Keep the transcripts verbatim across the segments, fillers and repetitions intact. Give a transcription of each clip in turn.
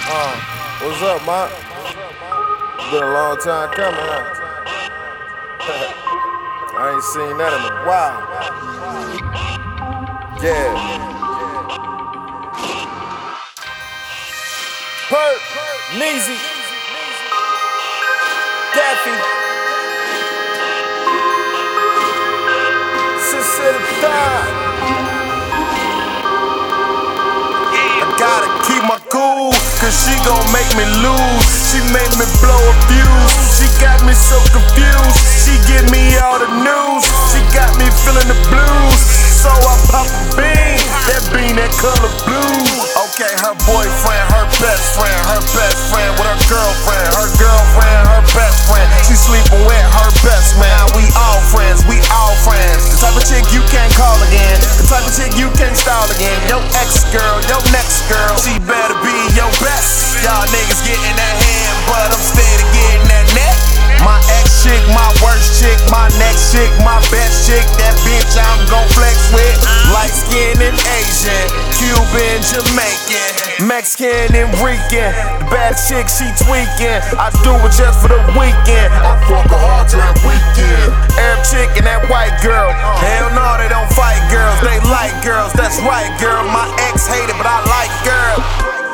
Uh, what's up, man? Been a long time coming, huh? I ain't seen that in a while. Yeah. Perk, Neezy, Daffy, Sister Thigh. Gotta keep my cool, cause she gon' make me lose. She made me blow a fuse. She got me so confused. She give me all the news. She got me feeling the blues. So I pop a bean, that bean that color blue. Okay, her boyfriend, her best friend, her best friend with her girlfriend, her girlfriend, her best friend. She sleeping with her best man. We all friends, we all friends. The type of chick you can't call again. The type of chick you can't stall again. Your ex girl, your next girl, she better be your best. Y'all niggas getting that hand, but I'm steady getting that neck. My ex chick, my worst chick, my next chick, my best chick. That bitch I'm gon' flex with. Light skin and Asian, Cuban, Jamaican, Mexican and Rican. The bad chick, she tweaking. I do it just for the weekend. I fuck her hard till that weekend. Arab chick and that white girl. Hell no, they don't fight girls. They like girls, that's right, girl. My ex hate it, but I like girl.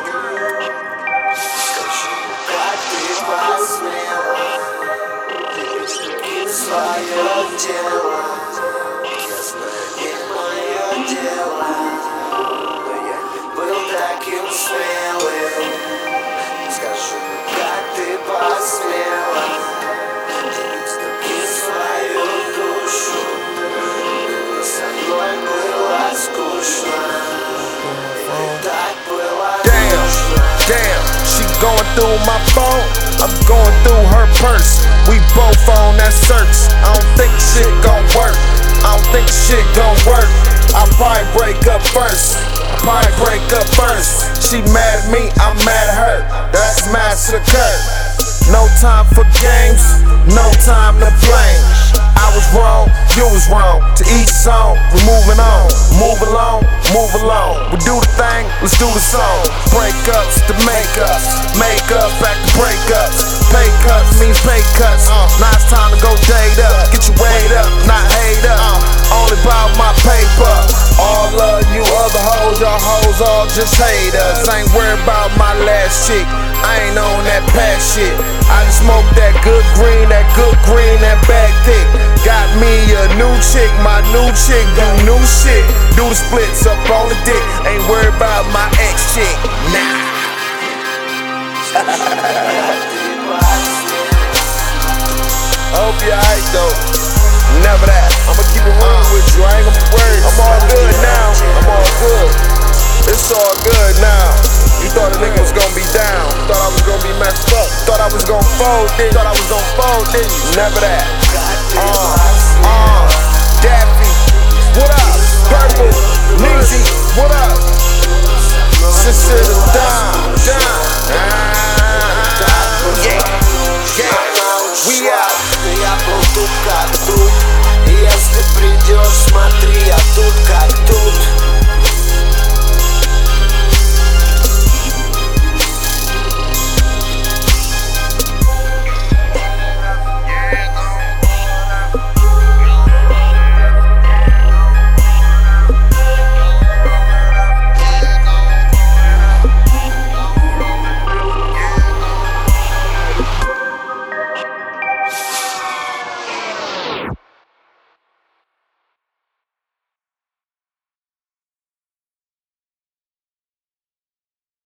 Своё дело, ясно, не мое дело. Но я был таким смелым. Скажу, как ты посмела делить с другим свою душу. Мне со мной было скучно. И так было Damn, damn, she going through my phone. I'm going through her purse. We both on that search. I don't think shit gon' work. I don't think shit gon' work. I probably break up first. I probably break up first. She mad at me, I'm mad at her. That's massacre. No time for games, no time to blame. I was wrong, you was wrong. To each his own, we moving on. Move along, move along. We do the thing, let's do the song. Breakups to makeups, makeup back to breakups. Pay cuts means pay cuts. Uh, now it's time to go date up. Get your weight up, not hate up. Uh, only about my paper. All of you other hoes, y'all hoes all just haters. Ain't worried about my last chick. I ain't on that past shit. I just smoke that good green, that good green, that bag thick. Got me a new chick, my new chick do new shit. Do the splits up on the dick. Ain't worried about my ex chick, nah. I hope you alright though. Never that. I'ma keep it real with you. I ain't gonna be worried. I'm all good now. I'm all good. It's all good now. You thought a nigga was gonna be down. Thought I was gonna be messed up. Thought I was gonna fold, didn't you? Thought I was gonna fold, didn't you? Never that. Uh, uh, Daffy, what up? Purple, Neezy, what up? Sister Dime, Dime. Yeah, yeah, we out. Я был тут как тут. Если придешь, смотри, я тут как тут.